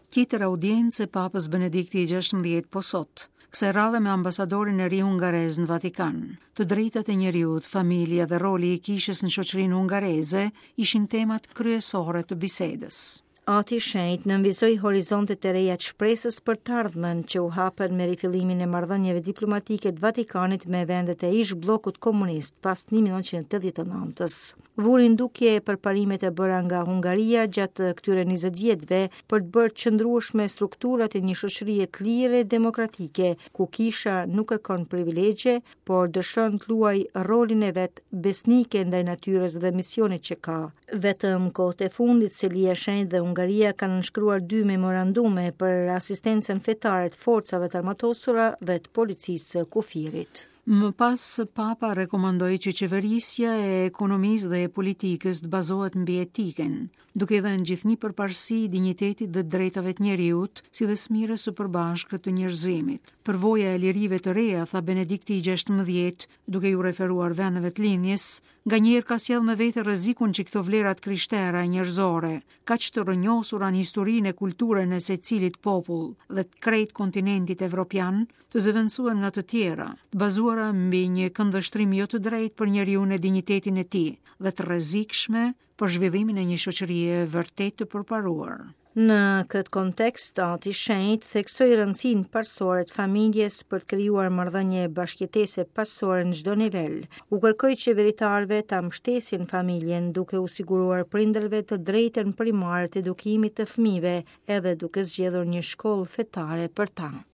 Tjetër audiencë e Papës Benedikti XVI po sot. Kësaj radhe me ambasadorin e ri hungarez në Vatikan. Të drejtat e njeriut, familja dhe roli i kishës në shoqërinë hungareze ishin temat kryesore të bisedës. Ati i Shenjtë nënvizoi horizontet e reja të shpresës për të ardhmen që u hapen me rifillimin e marrëdhënieve diplomatike të Vatikanit me vendet e ish bllokut komunist pas 1989-s. Vuri ndukje e përparimet e bëra nga Hungaria gjatë këtyre 20 vjetëve për të bërë të qëndrueshme strukturat e një shoqërie të lire demokratike, ku kisha nuk kërkon privilegje, por dëshon të luajë rolin e vet besnike ndaj natyrës dhe misionit që ka. Vetëm kohët e fundit Selia e Shenjtë dhe Hungaria kanë nënshkruar 2 memorandume për asistencën fetare të forcave të armatosura dhe të policisë së kufirit. Më pas, Papa rekomandoi që qeverisja e ekonomisë dhe e politikës të bazohet mbi etikën, duke dhënë gjithnjë përparësi dinjitetit dhe drejtave të njeriut, si dhe smirës së përbashkët të njerëzimit. Përvoja e lirive të reja, tha Benedikti XVI, duke ju referuar vendeve të linjes, nganjëherë ka sjell me vete rrezikun që këto vlerat krishtera e njerëzore, kaq të rrënjosura në historinë e kulturën e secilit popull dhe të krejt kontinentit evropian, të zëvendësuar nga të tjera, të bazuara mbi një këndvështrim jo të drejtë për njeriu në dinjitetin e tij dhe të rrezikshme për zhvillimin e një shoqërie vërtet të përparuar. Në këtë kontekst, Ati i Shenjtë theksoi rëndësinë parsore të familjes për të krijuar marrëdhënie bashkëjetese pasore në çdo nivel. U kërkoi qeveritarëve ta mbështesin familjen duke u siguruar prindërve të drejtën primare të edukimit të fëmijëve, edhe duke zgjedhur një shkollë fetare për ta.